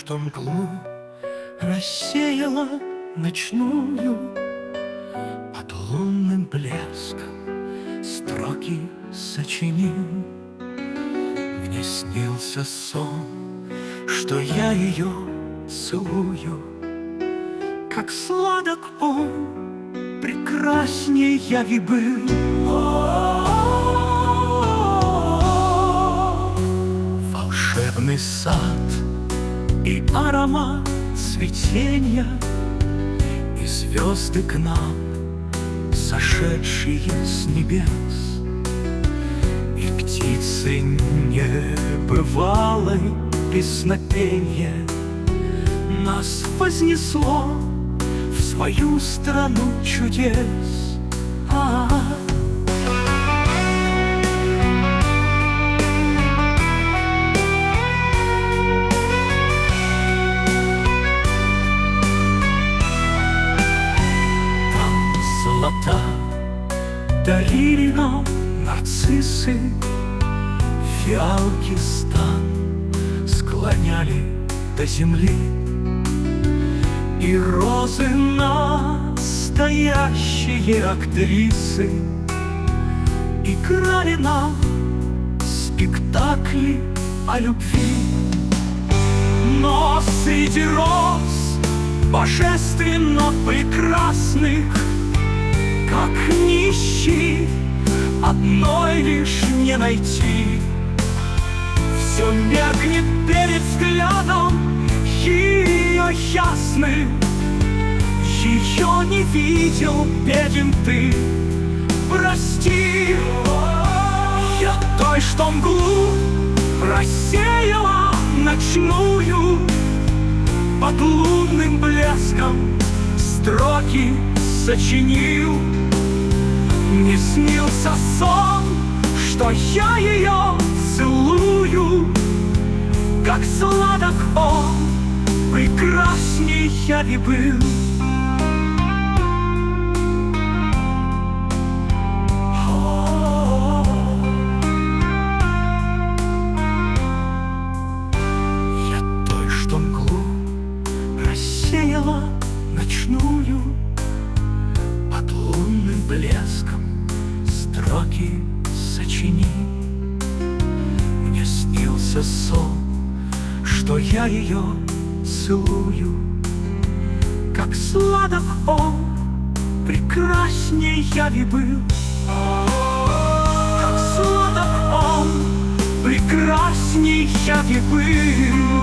что мглу рассеяла ночную, под лунным блеском строки сочинил. Мне снился сон, что я ее целую, как сладок он, прекрасней яви был. Волшебный сад и аромат цветенья, и звезды к нам, сошедшие с небес, и птицы небывалой песнопенье нас вознесло в свою страну чудес. Там золота дарили нам нарциссы, фиалки стан склоняли до земли, и розы настоящие актрисы играли нам спектакли о любви. Но среди роз божественно прекрасных, как нищий, одной лишь не найти. Все меркнет перед взглядом ее ясных, ее не видел, беден ты, прости. Я той, что мглу рассеяла ночную, под лунным блеском строки сочинил. Мне снился сон, что я ее целую, как сладок он, прекрасней яви был. Я той, что мглу рассеяла ночную, под лунным блеском строки сочини. Мне снился сон, что я ее целую, как сладок он, прекрасней яви был. Как сладок он, прекрасней яви был.